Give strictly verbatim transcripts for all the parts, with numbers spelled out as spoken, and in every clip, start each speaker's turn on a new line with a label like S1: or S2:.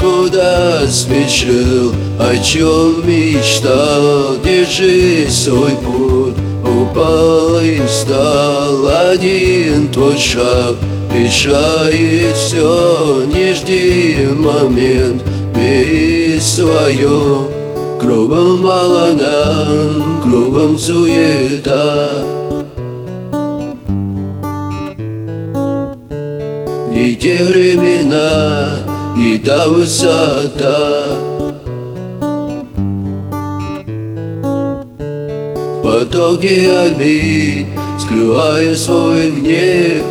S1: Куда спешил, о чем мечтал, держи свой путь. Упал и встал, один твой шаг решает все. Не жди момент, бери свое. Кругом балаган, кругом суета. Не те времена, не та высота. Потоки обид, скрывая свой гнев.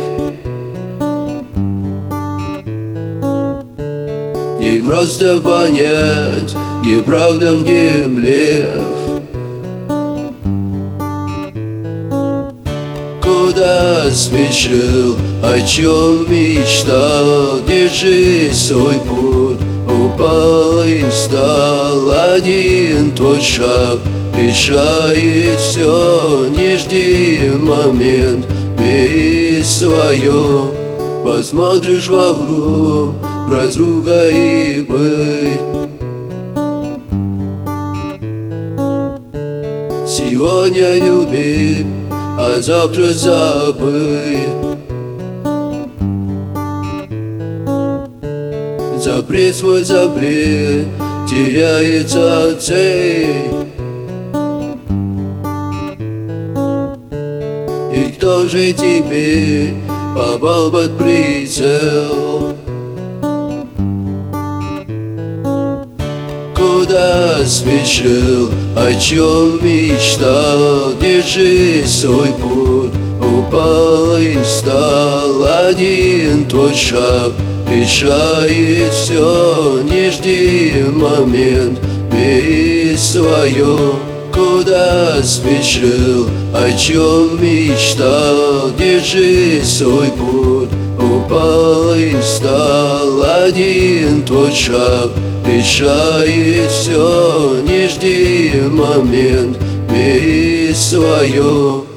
S1: Не просто понять, где правда, где блеф. Куда спешил, о чем мечтал, держи свой путь. Упал и встал, один твой шаг решает все. Не жди момент, бери свое. Посмотришь вокруг, разруга и быть. Сегодня люби, а завтра забыть. Запрет свой запрет, теряется цель. И кто же теперь попал под прицел? Куда спешил, о чем мечтал, держи свой путь. Упал и встал, один твой шаг решает все. Не жди момент, бери свое. Куда спешил, о чем мечтал, держи свой путь. Упал и встал, один твой шаг решает все. Не жди момент, бери свое.